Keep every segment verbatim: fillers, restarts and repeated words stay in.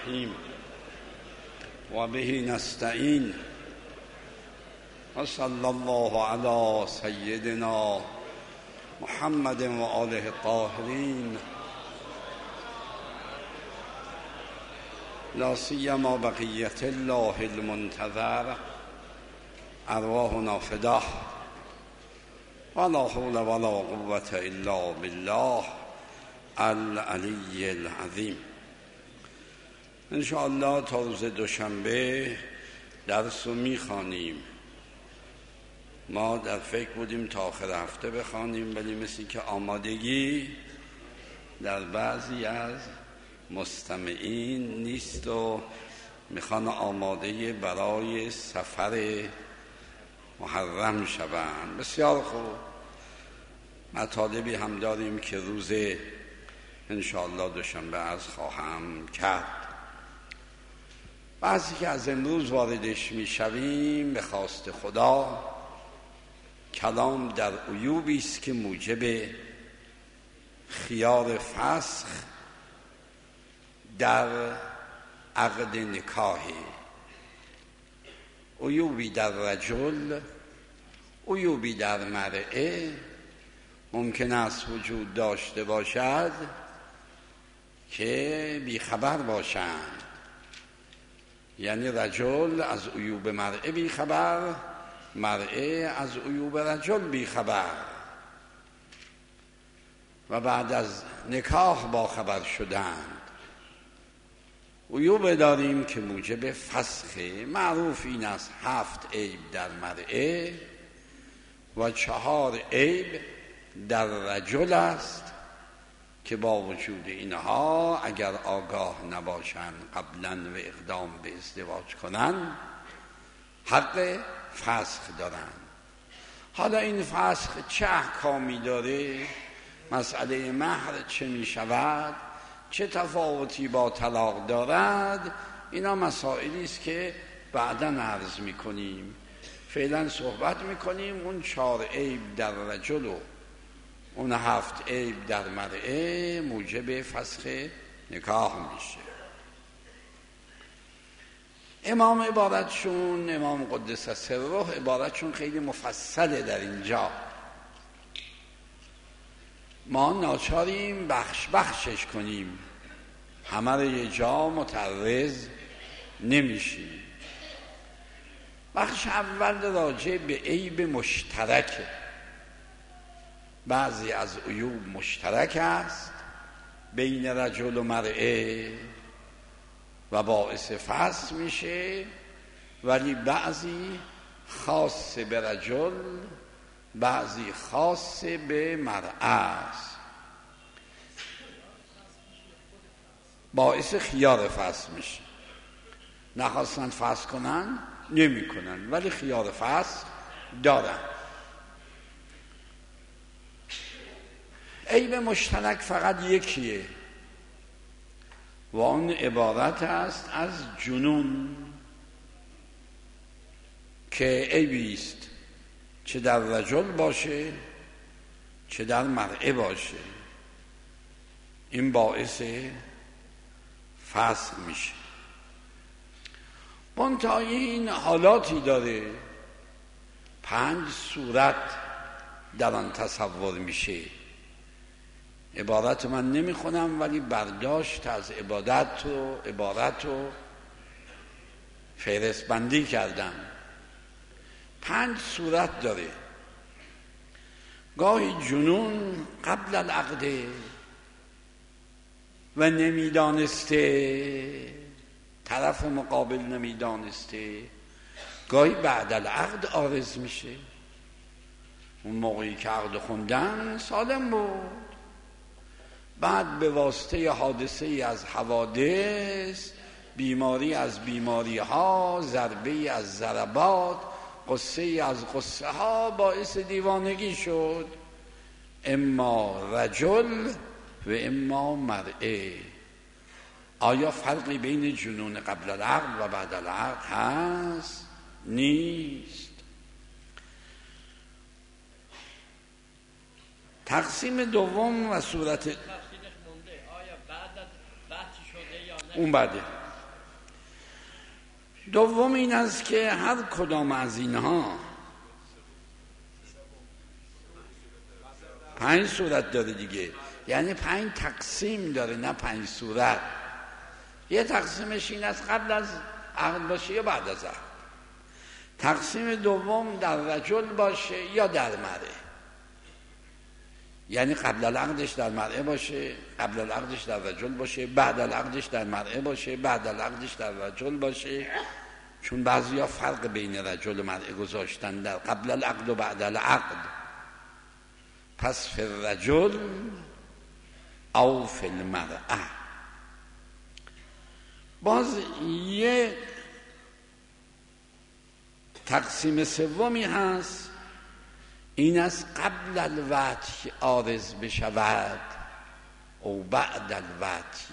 الرحیم و به نستعین و صلی الله علی سیدنا محمد و آله الطاهرین لا سیما بقیت الله المنتظر ارواحنا فداه ولا حول ولا قوة الا بالله العلی العظیم. انشاءالله تا روز دوشنبه درس رو میخوانیم. ما در فکر بودیم تا آخر هفته بخوانیم، ولی مثل که آمادگی در بعضی از مستمعین نیست و میخوان آماده برای سفر محرم شوند. بسیار خوب. مطالبی هم داریم که روز انشاءالله دوشنبه عرض خواهم کرد. بعضی که از امروز واردش میشویم به خواست خدا کلام در عیوبی است که موجب خیار فسخ در عقد نکاحی، عیوبی در رجل، عیوبی در مرأه ممکن است وجود داشته باشد که بیخبر باشند. یعنی رجل از عیوب مرأه بیخبر، مرأه از عیوب رجل بیخبر و بعد از نکاح باخبر شدند. عیوب داریم که موجب فسخ. معروف این است هفت عیب در مرأه و چهار عیب در رجل است که با وجود اینها اگر آگاه نباشند قبلا و اقدام به ازدواج کنند حق فسخ دارند. حالا این فسخ چه احکامی داره؟ مسئله مهر چه می شود؟ چه تفاوتی با طلاق دارد؟ اینا مسائلی است که بعداً عرض می کنیم. فعلا صحبت می کنیم اون چهار عیب در رجل و اون هفت عیب در مرأه موجب فسخ نکاح میشه. امام عبارتشون، امام قدس سره، عبارتشون خیلی مفصله در اینجا. ما ناچاریم بخش بخشش کنیم، همه رو یه جا متعرض نمیشیم. بخش اول راجع به عیب مشترکه. بعضی از عیوب مشترک است بین رجل و مرأه و باعث فسخ میشه، ولی بعضی خاص به رجل، بعضی خاص به مرأه است، باعث خیار فسخ میشه. نخواستن فسخ کنن نمی کنن، ولی خیار فسخ دارن. عیب مشترک فقط یکیه و آن عبارت است از جنون که عیبی است چه در رجل باشه چه در مرأه باشه. این باعث فسخ میشه. منتها این حالاتی داره، پنج صورت در آن تصور میشه. عبارت من نمیخونم ولی برداشت از عبادت و عبارت و فهرست بندی کردم. پنج صورت داره. گاهی جنون قبل العقد و نمیدانسته، طرف مقابل نمیدانسته. گاهی بعد العقد عارض میشه. اون موقعی که عقد خوندن سالم بود، بعد به واسطه حادثه از حوادث، بیماری از بیماری ها، ضربه از ضربات، قصه از قصه ها باعث دیوانگی شد. اما رجل و اما مرأه. آیا فرقی بین جنون قبل العقد و بعد العقد هست؟ نیست. تقسیم دوم و صورت اون بعده دوم این است که هر کدام از اینها پنج صورت داره دیگه، یعنی پنج تقسیم داره نه پنج صورت. یه تقسیمش این است قبل از عقد باشه یا بعد از عقد. تقسیم دوم در رجل باشه یا در مرأه، یعنی قبل العقدش در مرأه باشه، قبل العقدش در رجل باشه، بعد العقدش در مرأه باشه، بعد العقدش در رجل باشه. چون بعضیا فرق بین رجل و مرأه گذاشتن در قبل العقد و بعد العقد. پس فی الرجل او فی المرأه. باز یه تقسیم سومی هست، این از قبل الوطی عارض بشود او بعد الوطی.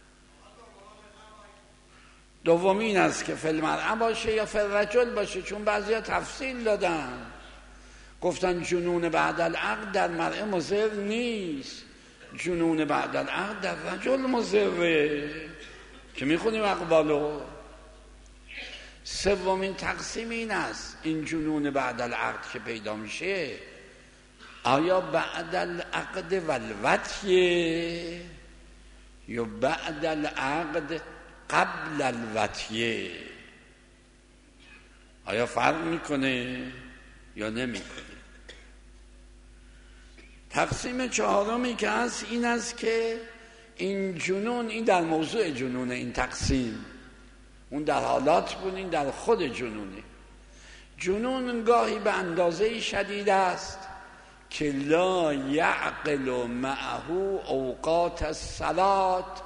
دومی این است که فی المرأه باشه یا فی الرجل باشه، چون بعضی ها تفصیل دادن، گفتن جنون بعد العقد در مرأه مضر نیست، جنون بعد العقد در رجل مضره که میخونیم اقبالو. سومین تقسیم این است، این جنون بعد العقد که پیدا میشه آیا بعد العقد والوطیه یا بعد العقد قبل الوطیه؟ آیا فرق میکنه یا نمیکنه؟ تقسیم چهارمی که هست این است که این جنون، این در موضوع جنونه، این تقسیم اون در حالات بود، این در خود جنونه. جنون گاهی به اندازه شدید است که لا یعقل معه اوقات الصلات،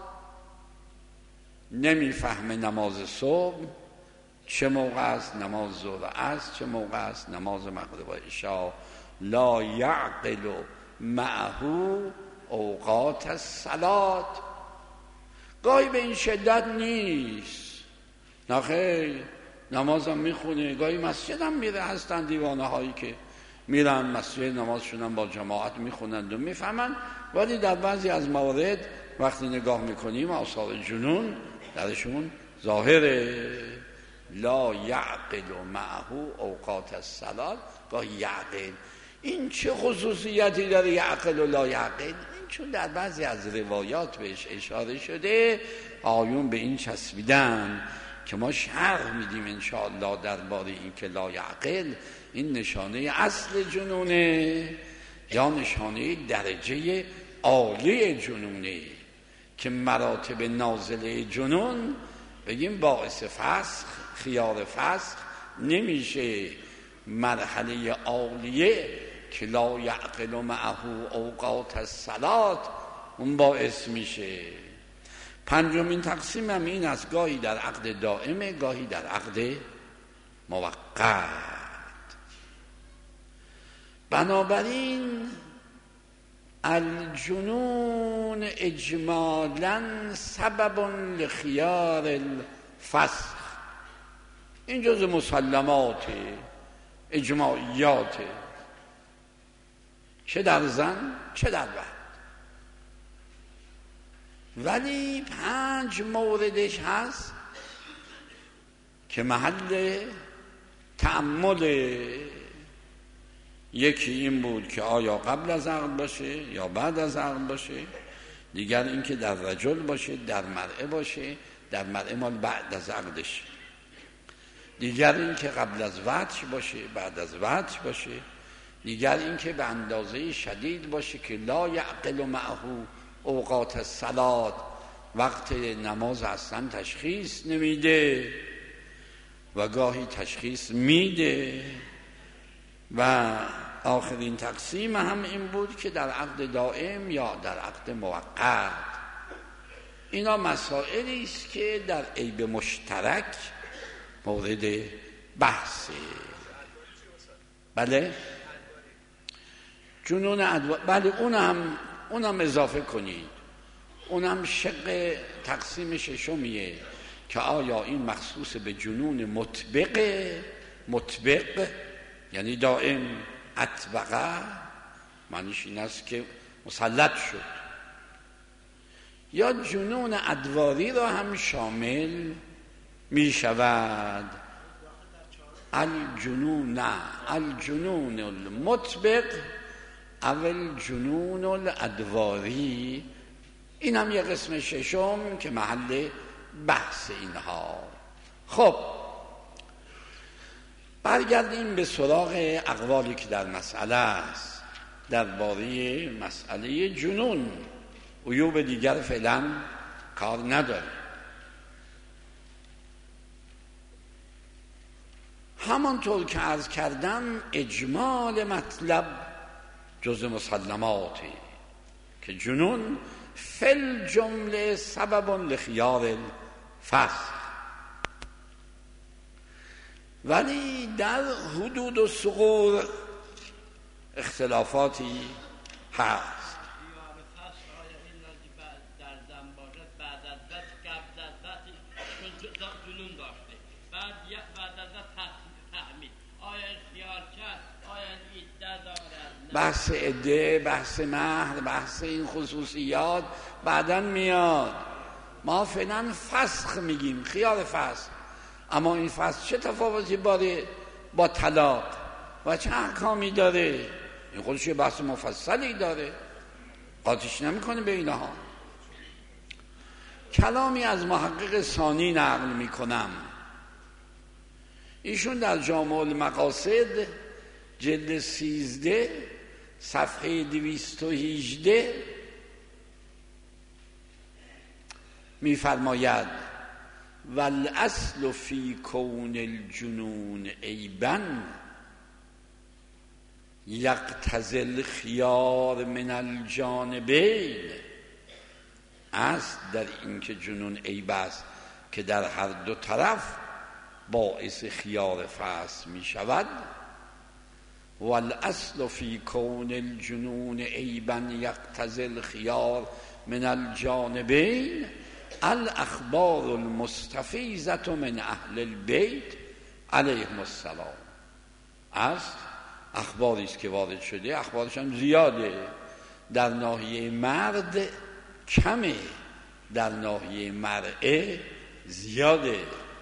نمیفهمه نماز صبح چه موقع است، نماز ظهر است چه موقع است، نماز مغرب و عشاء. لا یعقل معه اوقات الصلات. گاهی به این شدت نیست، نخیر نمازم میخونه، گاهی مسجد هم میره. هستن دیوانه هایی که میرن مسجد نمازشون هم با جماعت میخونند و میفهمن، ولی در بعضی از موارد وقتی نگاه میکنیم آثار جنون درشون ظاهره. لا یعقل معه اوقات الصلات. گاهی یعقل، این چه خصوصیتی داره یعقل و لا یعقل؟ این چون در بعضی از روایات بهش اشاره شده، آیون به این چسبیدن که ما شرح میدیم انشاءالله درباره این که لا یعقل این نشانه اصل جنونه یا نشانه درجه عالی جنونه، که مراتب نازله جنون بگیم باعث فسخ، خیار فسخ نمیشه. مرحله عالیه که لا یعقل معه اوقات الصلات اون باعث میشه. پنجمین تقسیم هم این است، گاهی در عقد دائمه، گاهی در عقد موقت. بنابراین الجنون اجمالا سبب لخیار الفسخ. این جز مسلمات اجماعیات، چه در زن چه در مرد. ولی پنج موردش هست که محل تأمل. یکی این بود که آیا قبل از عقد باشه یا بعد از عقد باشه. دیگر این که در رجل باشه، در مرأه باشه، در مرأه مال بعد از عقدش. دیگر این که قبل از وطی باشه، بعد از وطی باشه. دیگر این که به اندازه شدید باشه که لا یعقل معه اوقات الصلات، وقت نماز اصلا تشخیص نمیده و گاهی تشخیص میده. و آخرین تقسیم هم این بود که در عقد دائم یا در عقد موقت. اینا مسائلی است که در عیب مشترک مورد بحثه. بله جنون ادوار، بله اونم اونم اضافه کنید. اونم شق تقسیم ششمیه که آیا این مخصوص به جنون مطبق مطبق یعنی دائم، اطبقه معنیش این است که مسلط شد، یا جنون ادواری را هم شامل می شود الجنون، نه الجنون المطبق او الجنون الادواری. این هم یه قسم ششم که محل بحث اینها. خب برگردیم به سراغ اقوالی که در مسئله است درباره مسئله جنون. عیوب دیگر فعلا کار نداره. همانطور که عرض کردم اجمال مطلب جز مسلماتی که جنون فل جمله سبب لخیار الفسخ، ولی در حدود و ثغور اختلافاتی هست. بحث عده، بحث مهر، بحث این خصوصیات بعداً میاد. ما فعلا فسخ میگیم، خیار فسخ. اما این فسخ چه تفاوتی باره با طلاق و چه احکامی داره؟ این خودش یه بحث مفصلی داره، قاطیش نمیکنه به اینها. کلامی از محقق ثانی نقل میکنم. ایشون در جامع المقاصد جلد سیزده صفحه دویست و هجده میفرماید والاصل فی کون الجنون عیبا یقتضی الخیار من الجانبین. اصل در این که جنون عیب است که در هر دو طرف باعث خیار فسخ می شود. والاصل فی کون الجنون عیبا یقتضی الخیار من الجانبین الاخبار المستفیضة من اهل البیت علیهم السلام. اصل اخباری است که وارد شده، اخبارش هم زیاده. در ناحیه مرد کمه، در ناحیه مرأه زیاده.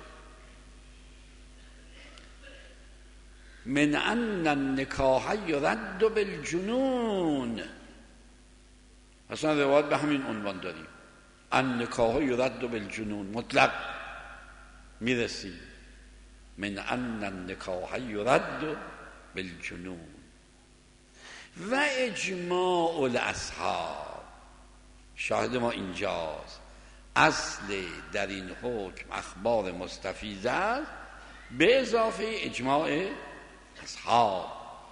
من ان النکاح یرد بالجنون. اصلا روایت به همین عنوان داریم، النکاح یرد بالجنون، مطلق میرسیم. من ان النکاح یرد بالجنون و اجماع الاصحاب. شاهد ما اینجاست. اصل در این حکم اخبار مستفیض است به اضافه اجماع اصحاب.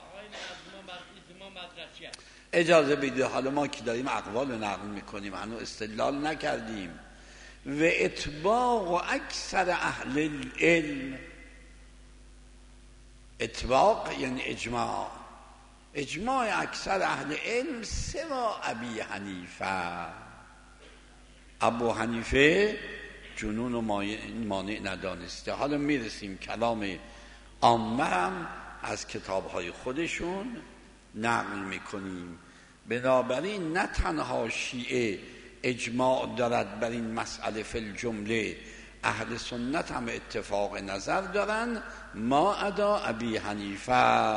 اجازه بدید، حالا ما که داریم اقوال رو نقل میکنیم، هنوز استدلال نکردیم. و اتباق اکثر اهل العلم، اتباق یعنی اجماع، اجماع اکثر اهل علم سوا ابی حنیفه. ابو حنیفه جنون و مانع ندانسته. حالا میرسیم کلام عامه هم از کتابهای خودشون نقل میکنیم. بنابراین نه تنها شیعه اجماع دارد بر این مسئله فی الجمله، اهل سنت هم اتفاق نظر دارن ما عدا ابی حنیفه.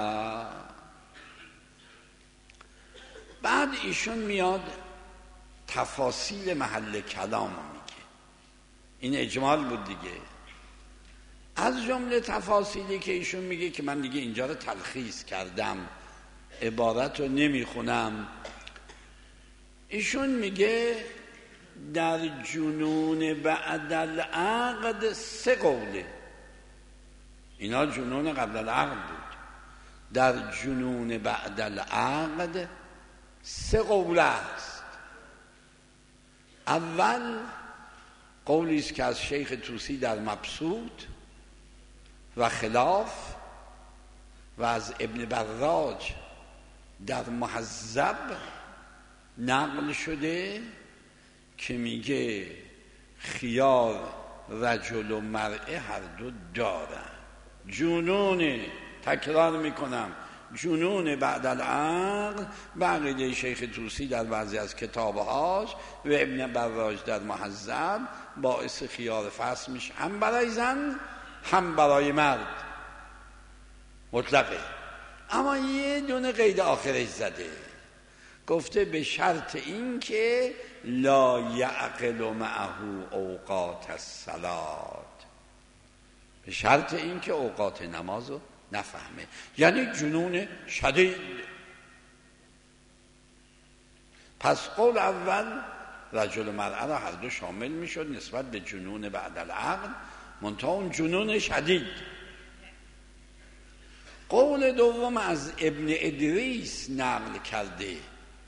بعد ایشون میاد تفاصیل محل کلام میگه. این اجمال بود دیگه. از جمله تفاصیلی که ایشون میگه که من دیگه اینجا رو تلخیص کردم، عبارت رو نمیخونم. ایشون میگه در جنون بعد العقد سه قوله. اینا جنون قبل العقد بود. در جنون بعد العقد سه قوله است. اول قولی است که از شیخ طوسی در مبسوط و خلاف و از ابن براج در مهذب نقل شده که میگه خیار رجل و مرأه هر دو دارن. جنونه، تکرار میکنم، جنون بعد العقل به عقیده شیخ طوسی در بعضی از کتابهاش و ابن براج در مهذب باعث خیار فصل میشه، هم برای زن هم برای مرد مطلقه. اما یه دونه قید آخرش زده، گفته به شرط این که لا یعقل معه اوقات الصلاة، به شرط این که اوقات نمازو نفهمه، یعنی جنون شدید. پس قول اول رجل مرأة را هر دو شامل میشد نسبت به جنون بعد العقل، منتها اون جنون شدید. قول دوم از ابن ادریس نقل کرده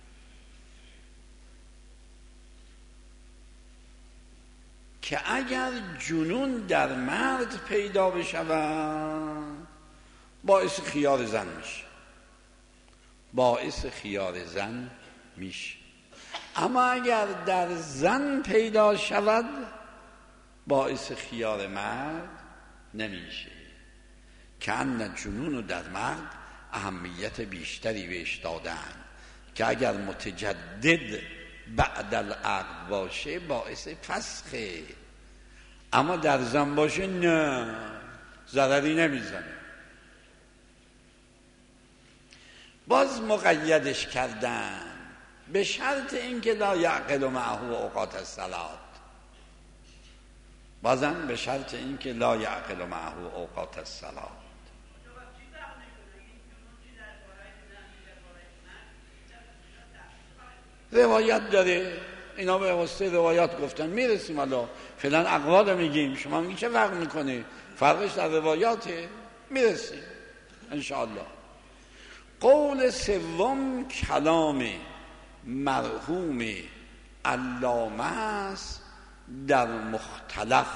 که اگر جنون در مرد پیدا بشود باعث خیار زن میشه، باعث خیار زن میشه. اما اگر در زن پیدا شود باعث خیار مرد نمیشه، که ان جنون رو در مرد اهمیت بیشتری بهش دادن که اگر متجدد بعد العقل باشه باعث فسخه، اما در زن باشه نه، ضرری نمیزنه. باز مقیدش کردن به شرط اینکه لا یعقل معه اوقات الصلاة، بازم به شرط اینکه لا یعقل معه اوقات الصلاة. روایت داره، اینا به واسطه روایات گفتن، میرسیم حالا فعلا اقوال میگیم، شما میگی چه فرق میکنه، فرقش در روایاته، میرسیم انشاءالله. قول سوم کلام مرحوم علامه است در مختلف.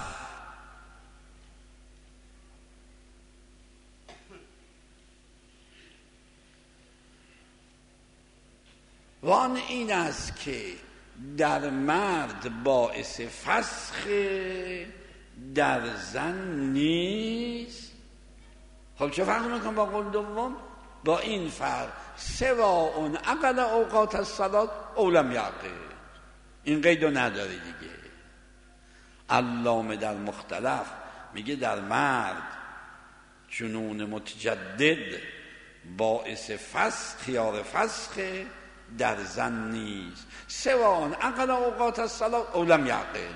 وان این است که در مرد باعث فسخ، در زن نیست. خب چه فرق میکنم با قول دوم؟ با این فرق سواء عقل اوقات الصلاة او لم یعقل، این قیدو نداره دیگه. علامه در مختلف میگه در مرد جنون متجدد باعث فسخ، خیار فسخ، در زن نیست. سواء عقل اوقات الصلاة او لم یعقل،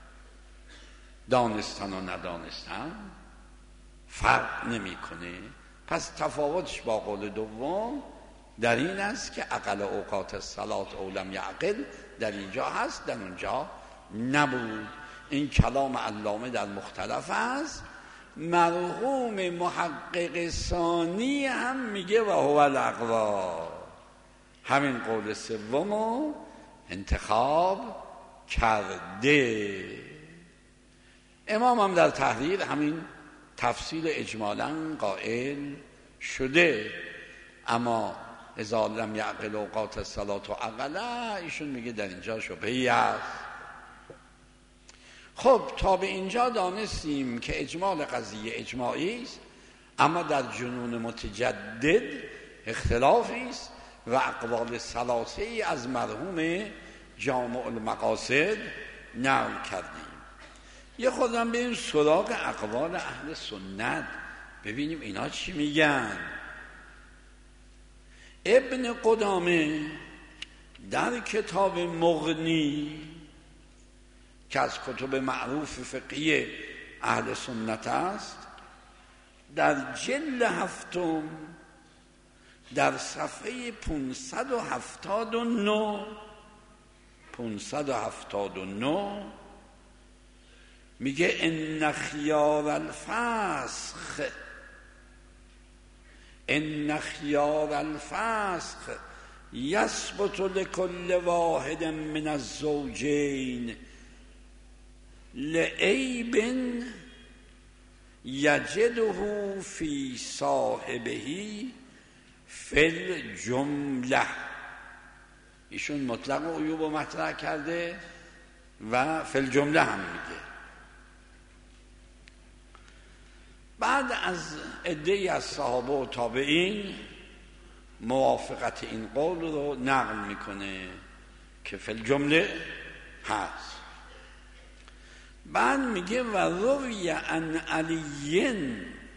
دانستن و ندانستن فرق نمیکنه. پس تفاوتش با قول دوم در این است که عقل اوقات الصلاة او لم یعقل در اینجا هست، در اونجا نبود. این کلام علامه در مختلف است. مرحوم محقق ثانی هم میگه و هو الاقوا، همین قول سومو انتخاب کرده. امام هم در تحریر همین تفصیل اجمالاً قائل شده، اما اذا لم یعقل اوقات الصلاة و عقلا، ایشون میگه در اینجا شبهه‌ای است. خب تا به اینجا دانستیم که اجمال قضیه اجماعی است، اما در جنون متجدد اختلافی است و اقوال ثلاثه‌ای از مرحوم جامع المقاصد نقل کردیم. یه خودم بریم سراغ اقوال اهل سنت ببینیم اینا چی میگن. ابن قدامه در کتاب مغنی که از کتب معروف فقهی اهل سنت است، در جلد هفتم در صفحه پانصد و هفتاد و نه پانصد و هفتاد و نه میگه ان خیار الفسخ ان خیار الفسخ یثبت لكل واحد من الزوجین لعیب یجده فی صاحبه فی الجمله. ایشون مطلق و عیوب رو مطرح کرده و فی الجمله هم میگه. بعد از عده‌ای از صحابه و تابعین موافقت این قول رو نقل میکنه که فی الجمله هست. بعد میگه و روی عن علی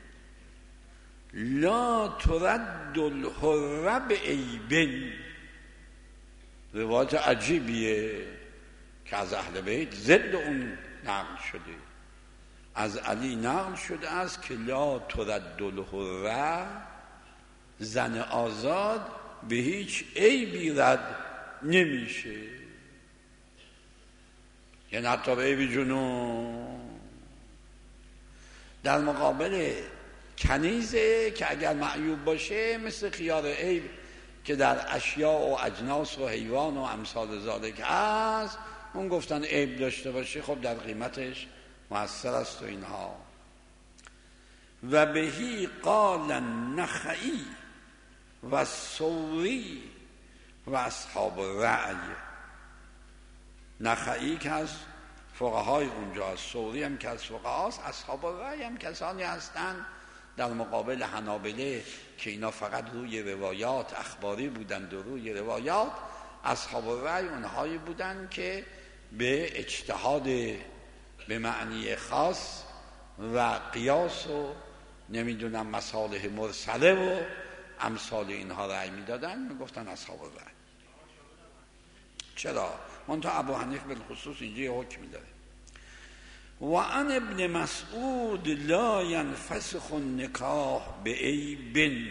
لا ترد الحر بعیب. روایت عجیبیه که از اهل بیت ضد اون نقل شده. از علی نقل شده است که لا ترد الحر، زن آزاد به هیچ عیبی رد نمیشه، یعنی حتی به عیب جنون. در مقابل کنیزه که اگر معیوب باشه مثل خیار عیب که در اشیاء و اجناس و حیوان و امثال ذالک هست، اون گفتن عیب داشته باشه خب در قیمتش مؤثر است و اینها. و بهی قال النخعی و ثوری و اصحاب رأی. نخعی که از فقهای اونجا، ثوری هم که از فقهاست، اصحاب رأی هم کسانی هستند در مقابل حنابله که اینا فقط روی روایات اخباری بودند و روی روایات. اصحاب رأی اونهایی بودند که به اجتهاد به معنی خاص و قیاس و نمیدونم مصالح مرسله و امثال اینها رأی میدادن، میگفتن اصحاب رأی. چرا؟ منتها ابو حنیفه بالخصوص اینجا یه حکمی داره. و عن ابن مسعود لا ينفسخ النکاح بعیب.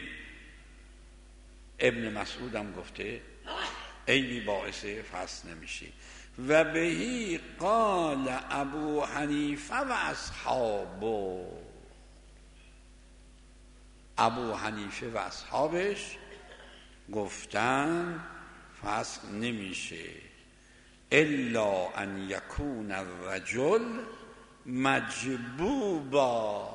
ابن مسعود هم گفته عیبی باعث فسخ نمیشه. و بهی قال ابو حنیفه و اصحابه. ابو حنیفه و اصحابش گفتن فسخ نمیشه الا ان یکون الرجل مجبوبا.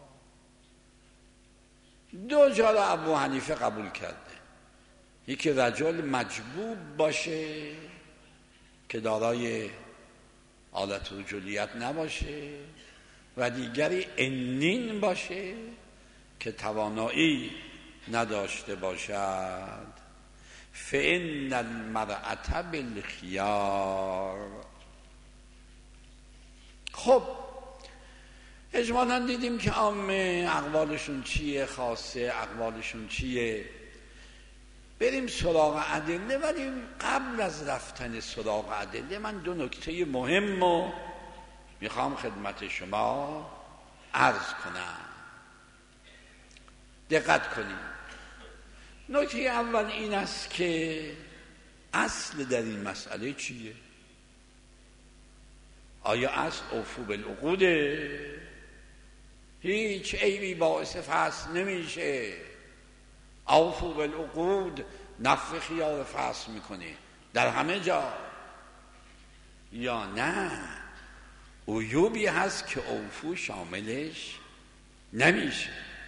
دو جا را ابو حنیفه قبول کرده. یکی رجل مجبوب باشه که دارای حالت رجولیت نباشه و دیگری انین باشه که توانایی نداشته باشد. فإن المرأة بالخیار. خب اجمالا دیدیم که عامه اقوالشون چیه، خاصه اقوالشون چیه. بریم سراغ ادله. ولی قبل از رفتن سراغ ادله من دو نکته مهم رو میخوام خدمت شما عرض کنم. دقت کنیم. نکته اول این است که اصل در این مسئله چیه؟ آیا اصل اوفو بالعقوده؟ هیچ عیبی باعث فسخ نمیشه. اوفو بالعقود نفی خیار فسخ میکنه در همه جا، یا نه عیوبی هست که اوفو شاملش نمیشه؟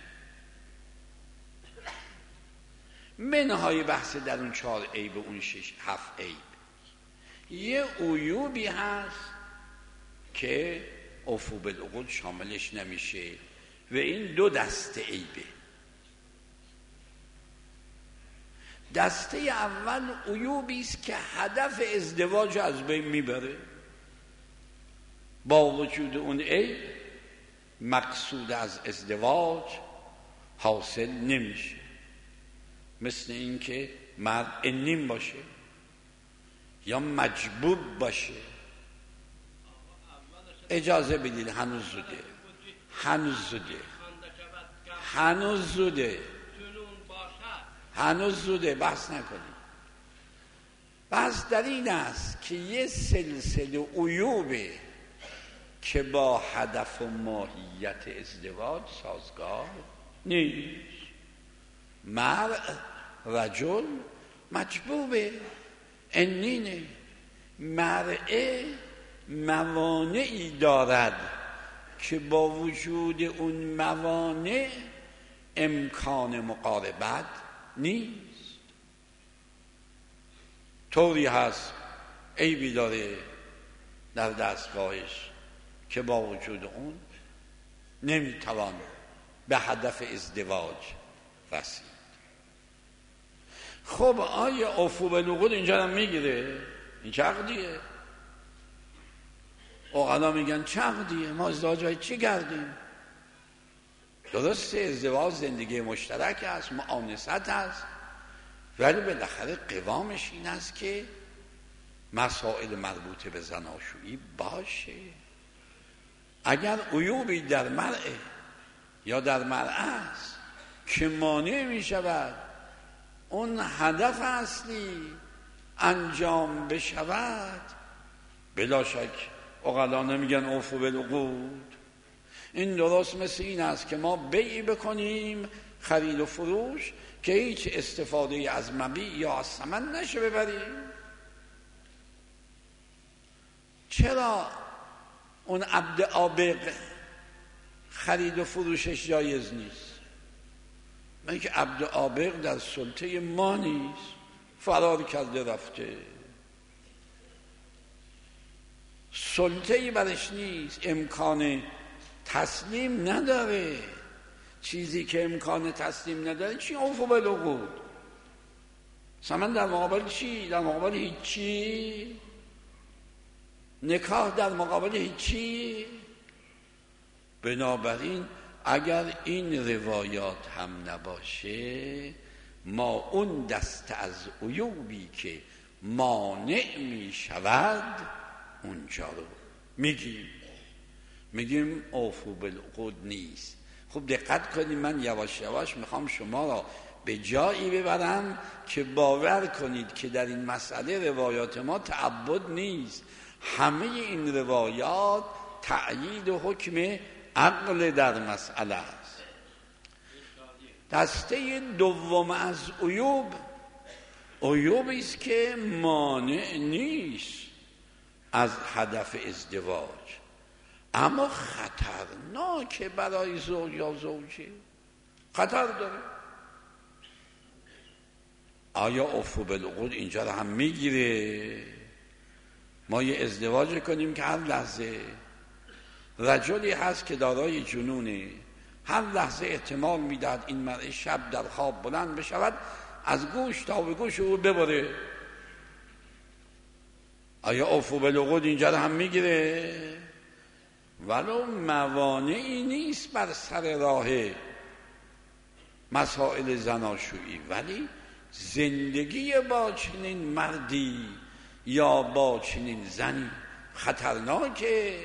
منهای بحث در اون چهار عیب و اون شش هفت عیب یه عیوبی هست که اوفو بالعقود شاملش نمیشه و این دو دسته عیبه. دسته اول عیوبی است که هدف ازدواج از بین میبره، با وجود اون عیب مقصود از ازدواج حاصل نمیشه. مثل این که مرد انیم باشه یا مجبوب باشه. اجازه بدید، هنوز زوده هنوز زوده هنوز زوده هنوز زوده بحث نکنیم. بحث در این است که یه سلسله عیوبه که با هدف و ماهیت ازدواج سازگار نیست. مرد رجل مجبوبه، انینه. مرئه موانعی دارد که با وجود اون موانع امکان مقاربت نیست. طوری هست عیبی داره در دستگاهش که با وجود اون نمیتوان به هدف ازدواج رسید. خب آیا عفو بالعقود اینجا هم میگیره؟ این چه عقدیه؟ عقلا میگن چه عقدیه؟ ما ازدواج چی کردیم؟ درسته ازدواج زندگی مشترک است، مؤانست است، ولی بالاخره قوامش این است که مسائل مربوط به زناشویی باشه. اگر عیوبی در مرء یا در مرأة است که مانع می شود اون هدف اصلی انجام بشود، بلا شک عقلا نمیگن عفو بالعقود. این درست مثل این است که ما بیع بکنیم، خرید و فروش، که هیچ استفاده از مبیع یا از ثمن نشه ببریم. چرا اون عبد عابق خرید و فروشش جایز نیست؟ من که عبد عابق در سلطه ما نیست، فرار کرده رفته، سلطه‌ای برش نیست، امکان تسلیم نداره. چیزی که امکان تسلیم نداره چی؟ عفو بالعقود. مثلا در مقابل چی؟ در مقابل هیچی. نکاح در مقابل هیچی. بنابراین اگر این روایات هم نباشه، ما اون دست از عیوبی که مانع می شود اونجا رو میگیم میگیم عفو بالعقود نیست. خوب دقت کنید، من یواش یواش میخوام شما را به جایی ببرم که باور کنید که در این مسئله روایات ما تعبد نیست. همه این روایات تأیید و حکم عقل در مسئله است. دسته دوم از عیوب، عیوبی است که مانع نیست از هدف ازدواج، اما خطرناکه برای زوج یا زوجه، خطر داره. آیا عفو بالعقود اینجا رو هم میگیره؟ ما یه ازدواج کنیم که هر لحظه رجلی هست که دارای جنونه، هر لحظه احتمال میداد این مرد شب در خواب بلند بشود از گوش تا به گوش او ببره. آیا عفو بالعقود اینجا رو هم میگیره؟ ولو موانعی نیست بر سر راه مسائل زناشویی، ولی زندگی با چنین مردی یا با چنین زنی خطرناکه.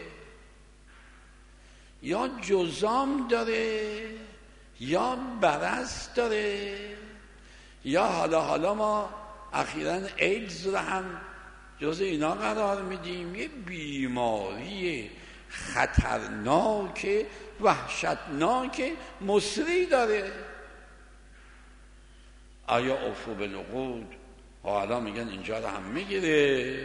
یا جزام داره یا برص داره، یا حالا حالا ما اخیراً ایدز رو هم جز اینا قرار میدیم. یه بیماری خطرناک وحشتناک مصری داره. آیا عفو بالعقود حالا میگن اینجا رو هم میگیره؟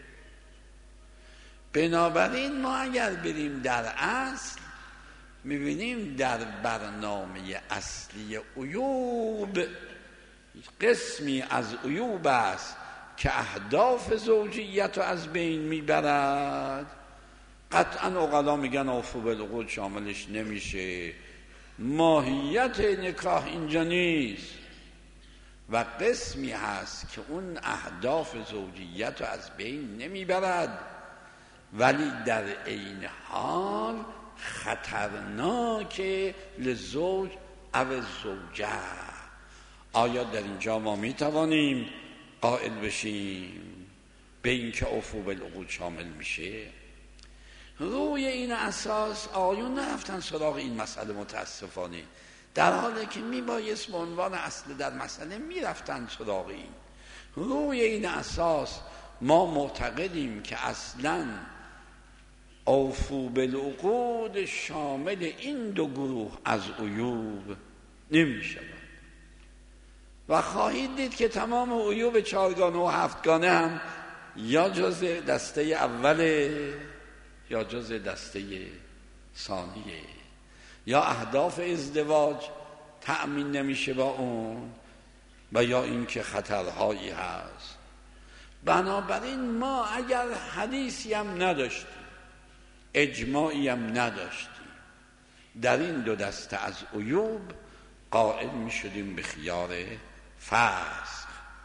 بنابراین ما اگر بریم در اصل میبینیم در برنامه اصلی عیوب قسمی از عیوب است که اهداف زوجیت رو از بین میبرد. قطعا عقلا میگن عفو بالعقود شاملش نمیشه، ماهیت نکاح اینجا نیست. و قسمی هست که اون اهداف زوجیت رو از بین نمیبرد، ولی در عین حال خطرناک لزوج او زوجه. آیا در اینجا ما میتوانیم قائل بشیم به این که عفو بالعقود شامل میشه؟ روی این اساس آیون نرفتن سراغ این مسئله متاسفانه، در حالی که میبایست به عنوان اصل در مسئله میرفتن سراغ این. روی این اساس ما معتقدیم که اصلاً عفو بالعقود شامل این دو گروه از عیوب نمیشه و خواهید دید که تمام عیوب چهارگانه و هفتگانه هم یا جز دسته اوله یا جز دسته ثانیه، یا اهداف ازدواج تأمین نمیشه با اون، و یا اینکه خطرهایی هست. بنابراین ما اگر حدیثی هم نداشتیم، اجماعی هم نداشتیم، در این دو دسته از عیوب قائل می شدیم به خیار فسخ.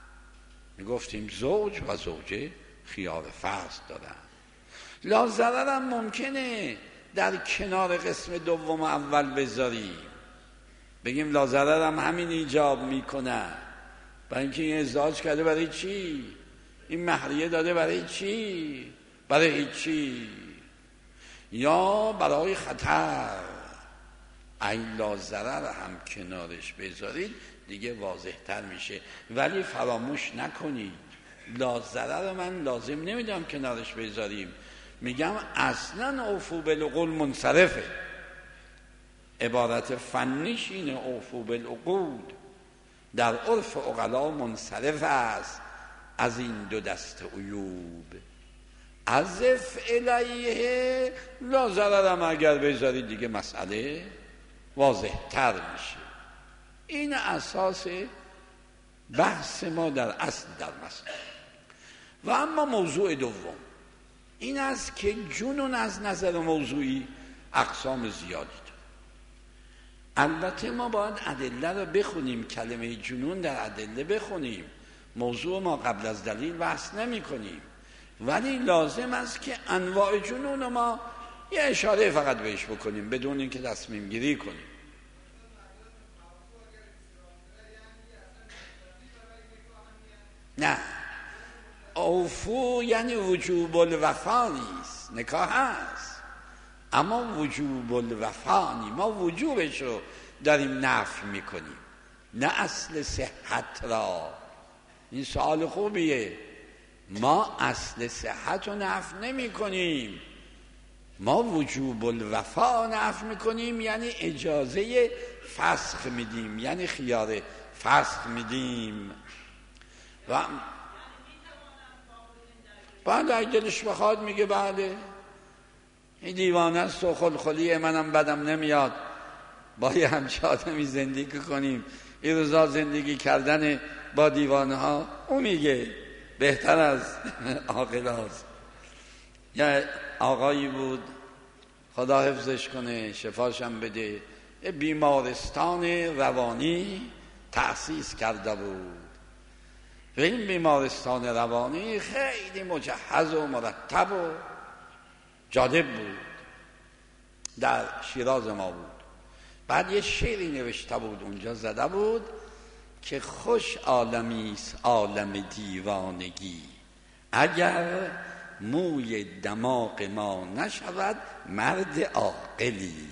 میگفتیم زوج و زوجه خیار فرض دارن. لا ضرر هم ممکنه در کنار قسم دوم اول بذاریم، بگیم لا ضرر هم همین ایجاب میکنه، برای اینکه این ازدواج کرده برای چی؟ این مهریه داده برای چی؟ برای هیچی. یا برای خطر. این لا ضرر هم کنارش بذارید دیگه واضح تر میشه. ولی فراموش نکنید لا ضرر من لازم نمیدونم کنارش بذاریم، میگم اصلا اوفو بالعقول منصرفه. عبارت فنیش اینه اوفو بالعقود، در عرف عقلا منصرف است از این دو دست عیوب. عزف الیه لا ضررم اگر بذارید دیگه مسئله واضح تر میشه. این اساس بحث ما در اصل در مسئله. و اما موضوع دوم این است که جنون از نظر موضوعی اقسام زیادی داره. البته ما باید ادله رو بخونیم، کلمه جنون در ادله بخونیم، موضوع ما قبل از دلیل بحث نمی کنیم، ولی لازم است که انواع جنون ما یه اشاره فقط بهش بکنیم بدون اینکه تصمیم گیری کنیم. نه، اوفو یعنی وجوب الوفا نیست، نکاح هست اما وجوب الوفا نیست، ما وجوبش رو داریم نفی میکنیم نه اصل صحت را. این سوال خوبیه. ما اصل صحت رو نفی نمی کنیم، ما وجوب الوفا نفی میکنیم، یعنی اجازه فسخ میدیم، یعنی خیار فسخ میدیم. و بعد اگه دلش بخواد میگه بله این دیوانه است و خلخلیه، منم بدم نمیاد با یه همچه آدمی زندگی کنیم. این روزا زندگی کردن با دیوانه ها او میگه بهتر از عاقل هاست. یه آقایی بود خدا حفظش کنه شفاشم بده، بیمارستان روانی تأسیس کرده بود و این بیمارستان روانی خیلی مجهز و مرتب و جالب بود، در شیراز ما بود. بعد یه شعری نوشته بود اونجا زده بود که خوش عالمی است عالم دیوانگی، اگر موی دماغ ما نشود مرد عاقلی.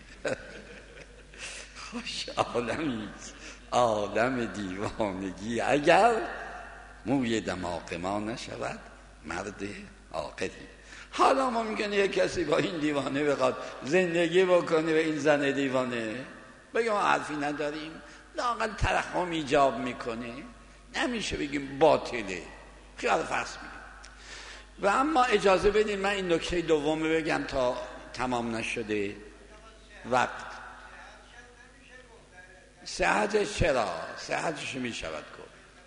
خوش عالمی است عالم دیوانگی، اگر موی دماغ ما نشود مرد عاقلی. حالا ما میگن یک کسی با این دیوانه بخواد زندگی بکنه و این زن دیوانه، بگیم حرفی نداریم، لااقل ترحم ایجاب میکنه، نمیشه بگیم باطله، خیال فرض میگیم. و اما اجازه بدین من این نکته دوم بگم تا تمام نشده وقت. صحتش چرا؟ صحتش میشود کن.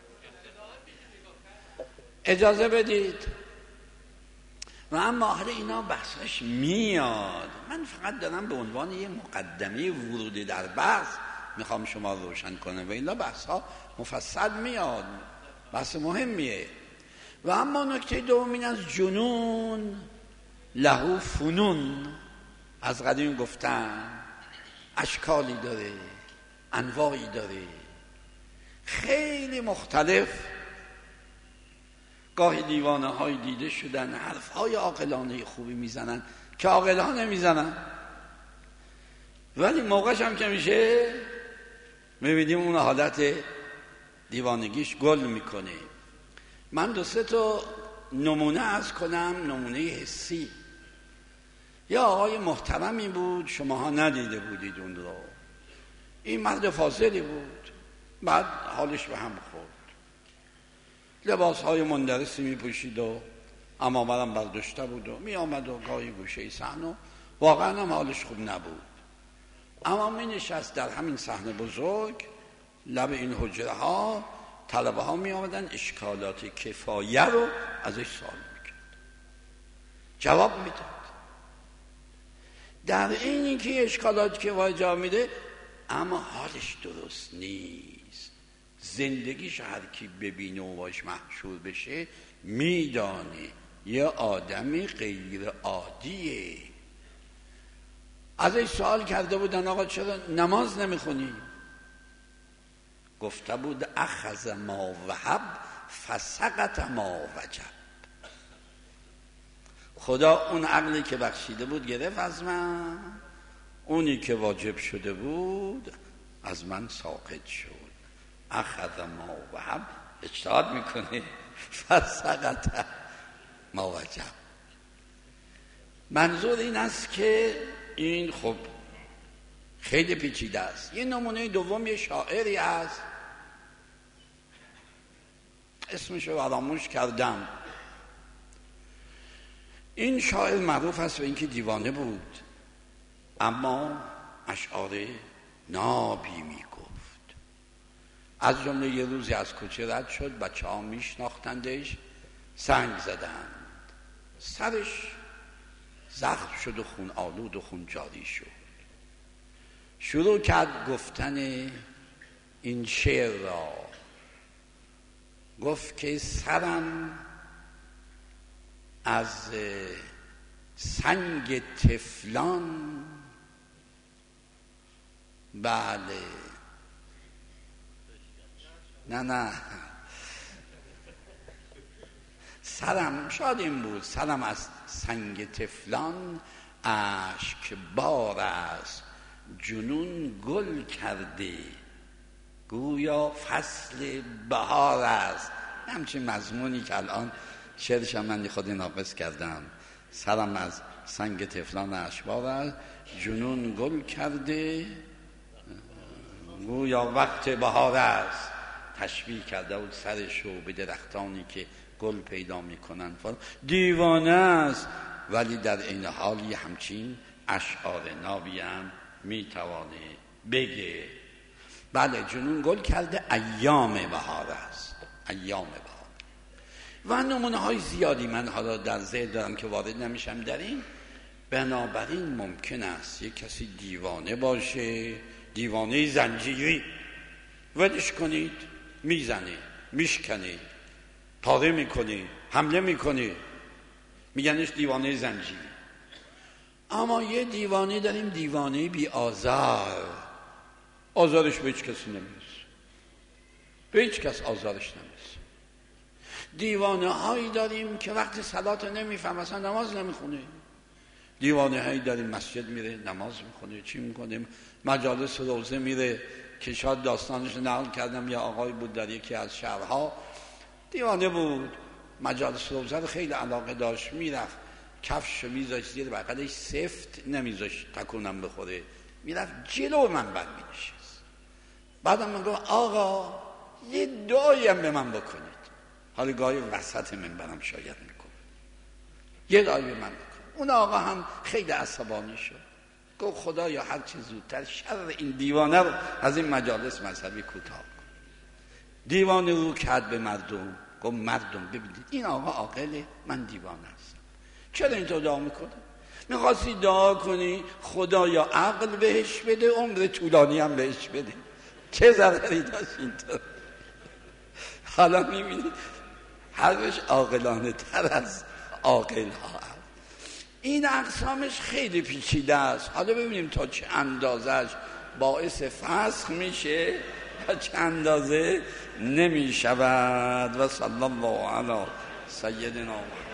اجازه بدید. و اما حالا اینا بحثش میاد، من فقط دارم به عنوان یه مقدمه ورودی در بحث میخوام شما روشن کنم و اینا بحث ها مفصل میاد، بحث مهمیه. و اما نکته دوم این از جنون له فنون، از قدیم گفتن اشکالی داره، انواعی داره، خیلی مختلف. گاهی دیوانه های دیده شدن حرف های عاقلانه خوبی میزنن که عاقل‌ها نمیزنن، ولی موقعش هم که میشه میبینیم اون حالت دیوانگیش گل میکنه. من دو سه تا نمونه عرض کنم، نمونه حسی. یا آقای محترمی بود شماها ندیده بودید اون رو، این مرد فاضلی بود، بعد حالش به هم خورد، لباس های مندرسی می پوشید و امامرم برداشته بود و می آمد و گاهی گوشه صحنه، واقعا هم حالش خوب نبود. اما می نشست در همین صحنه بزرگ لب این حجره ها، طلبه ها می آمدن اشکالات کفایه رو ازش سوال می کرد، جواب می داد. در اینی که اشکالات کفایه جواب می ده، اما حالش درست نیست، زندگیش هر کی ببینه و باش محشور بشه میدانه یه آدمی غیر عادیه. ازش سوال کرده بودن آقا چرا نماز نمیخونی؟ گفته بود اخذ ما وهب فسقط ما وجب. خدا اون عقلی که بخشیده بود گرفت از من، اونی که واجب شده بود از من ساقط شد. اخذ ما وهب، اجتهاد میکنه، فسقط ما وجب. منظور این است که این خب خیلی پیچیده است. یه نمونه دوم یه شاعری است، اسمشو فراموش کردم. این شاعر معروف است به اینکه دیوانه بود، اما اشعار نابی میگفت. از جمله یه روزی از کوچه رد شد، بچه ها میشناختندش، سنگ زدند، سرش زخم شد و خون آلود و خون جاری شد. شروع کرد گفتن این شعر را، گفت که سرم از سنگ تفلان، بله نه نه سرم شاید این بود، سرم از سنگ تفلان اشک بار است، جنون گل کرده گویا فصل بهار است. همچین مضمونی که الان شعرش من خود ناقص کردم. سرم از سنگ تفلان اشک بار است، جنون گل کرده گویا وقت بهار است. تشبیه کرده بود سرشو به درختانی که گل پیدا میکنن. دیوانه است، ولی در این حال یه همچین اشعار نابی هم میتوانه بگه. بله جنون گل کرده، ایام بهار است، ایام بهار. و نمونه های زیادی من حالا در ذهن دارم که وارد نمیشم در این. بنابراین ممکن است یک کسی دیوانه باشه، دیوانه زنجیری، ولش کنید میزنه، میشکنه، پاره میکنه، حمله میکنه، میگنش دیوانه زنجیری. اما یه دیوانه داریم، دیوانه بی آزار، آزارش به هیچ کسی نمیرسه، به هیچ کس آزارش نمیرسه. دیوانه هایی داریم که وقت صلات نمیفهم، اصلا نماز نمیخونه. دیوانه هایی داریم مسجد میره، نماز میخونه، چی میکنیم، مجالس روزه میره، که شاید داستانش نقل کردم. یا آقای بود در یکی از شهرها، دیوانه بود، مجالس روزه رو خیلی علاقه داشت، میرفت کفشو میذاشت زیر بغلش سفت، نمیذاشت تکونم بخوره، میرفت جلو منبر مینشست. بعدم من گفت آقا یه دعایی هم به من بکنید. حالا گاهی وسط منبرم شاید میکنه، یه دعایی به من بکن. اون آقا هم خیلی عصبانی شد، گفت خدایا هر چی زودتر شر این دیوانه رو از این مجالس مذهبی کوتاه کن. دیوانه رو کرد به مردم، گفت مردم ببینید این آقا عاقله، من دیوانه هستم، چرا اینطور دعا میکنه؟ میخواستی دعا کنی خدایا عقل بهش بده، عمر طولانی هم بهش بده، چه ضرری داشت اینطور؟ حالا میبینید حرفش عاقلانه تر از عاقل ها. این اقسامش خیلی پیچیده است. حالا ببینیم تا چه اندازهش باعث فسخ میشه و چه اندازه نمیشود. و صلی الله علی سیدنا محمد.